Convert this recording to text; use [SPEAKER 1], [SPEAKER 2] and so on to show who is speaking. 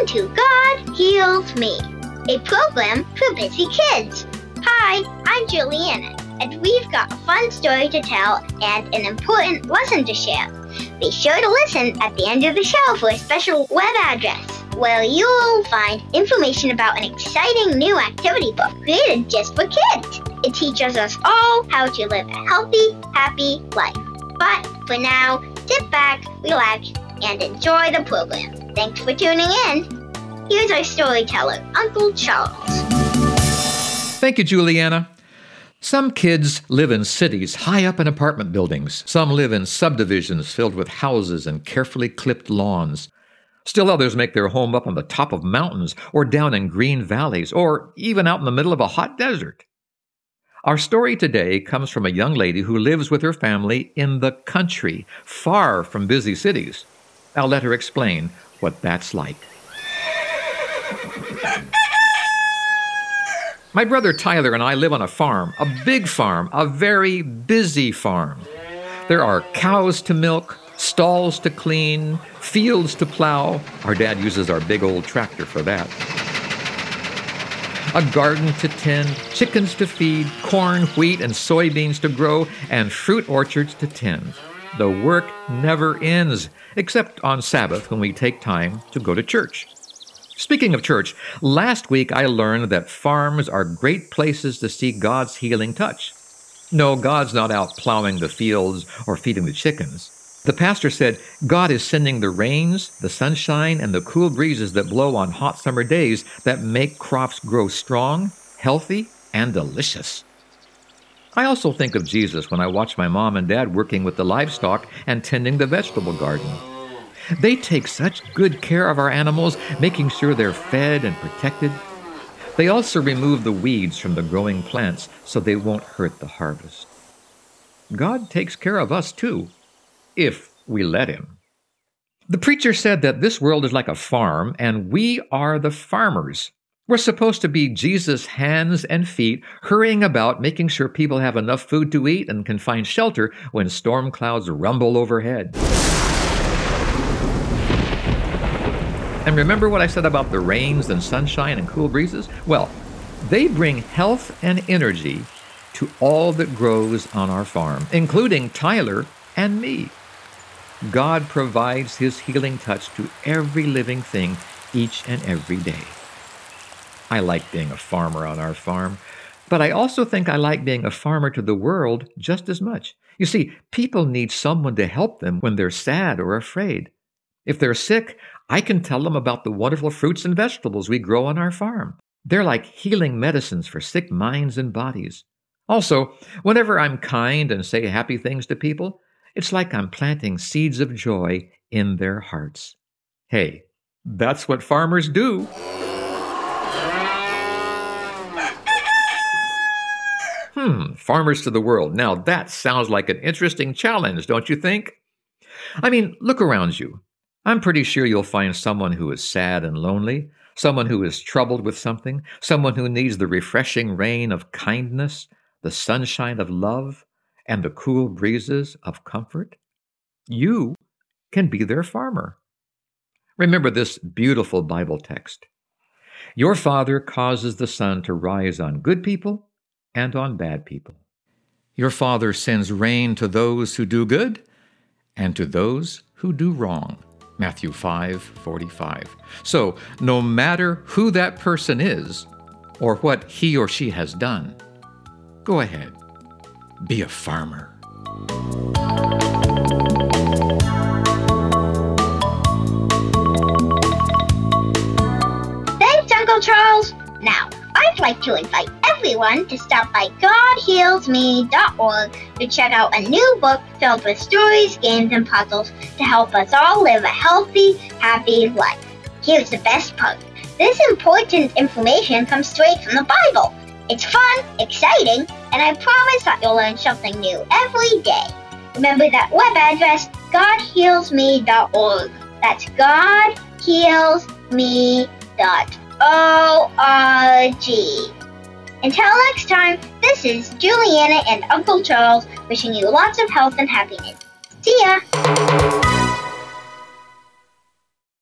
[SPEAKER 1] to God Heals Me, a program for busy kids. Hi, I'm Juliana, and we've got a fun story to tell and an important lesson to share. Be sure to listen at the end of the show for a special web address where you'll find information about an exciting new activity book created just for kids. It teaches us all how to live a healthy, happy life. But for now, sit back, relax, and enjoy the program. Thanks for tuning in. Here's our storyteller, Uncle Charles.
[SPEAKER 2] Thank you, Juliana. Some kids live in cities high up in apartment buildings. Some live in subdivisions filled with houses and carefully clipped lawns. Still others make their home up on the top of mountains or down in green valleys or even out in the middle of a hot desert. Our story today comes from a young lady who lives with her family in the country, far from busy cities. I'll let her explain what that's like. My brother Tyler and I live on a farm, a big farm, a very busy farm. There are cows to milk, stalls to clean, fields to plow. Our dad uses our big old tractor for that. A garden to tend, chickens to feed, corn, wheat, and soybeans to grow, and fruit orchards to tend. The work never ends, except on Sabbath when we take time to go to church. Speaking of church, last week I learned that farms are great places to see God's healing touch. No, God's not out plowing the fields or feeding the chickens. The pastor said God is sending the rains, the sunshine, and the cool breezes that blow on hot summer days that make crops grow strong, healthy, and delicious. I also think of Jesus when I watch my mom and dad working with the livestock and tending the vegetable garden. They take such good care of our animals, making sure they're fed and protected. They also remove the weeds from the growing plants so they won't hurt the harvest. God takes care of us too, if we let him. The preacher said that this world is like a farm, and we are the farmers. We're supposed to be Jesus' hands and feet, hurrying about, making sure people have enough food to eat and can find shelter when storm clouds rumble overhead. And remember what I said about the rains and sunshine and cool breezes? Well, they bring health and energy to all that grows on our farm, including Tyler and me. God provides his healing touch to every living thing each and every day. I like being a farmer on our farm, but I also think I like being a farmer to the world just as much. You see, people need someone to help them when they're sad or afraid. If they're sick, I can tell them about the wonderful fruits and vegetables we grow on our farm. They're like healing medicines for sick minds and bodies. Also, whenever I'm kind and say happy things to people, it's like I'm planting seeds of joy in their hearts. Hey, that's what farmers do. Farmers to the world. Now that sounds like an interesting challenge, don't you think? I mean, look around you. I'm pretty sure you'll find someone who is sad and lonely, someone who is troubled with something, someone who needs the refreshing rain of kindness, the sunshine of love, and the cool breezes of comfort. You can be their farmer. Remember this beautiful Bible text. Your Father causes the sun to rise on good people and on bad people. Your Father sends rain to those who do good and to those who do wrong. Matthew 5:45. So, no matter who that person is or what he or she has done, go ahead, be a farmer.
[SPEAKER 1] Thanks, Uncle Charles. Now, I'd like to invite everyone to stop by GodHealsMe.org to check out a new book filled with stories, games, and puzzles to help us all live a healthy, happy life. Here's the best part. This important information comes straight from the Bible. It's fun, exciting, and I promise that you'll learn something new every day. Remember that web address, GodHealsMe.org. That's GodHealsMe.org. Until next time, this is Juliana and Uncle Charles wishing you lots of health and happiness. See ya!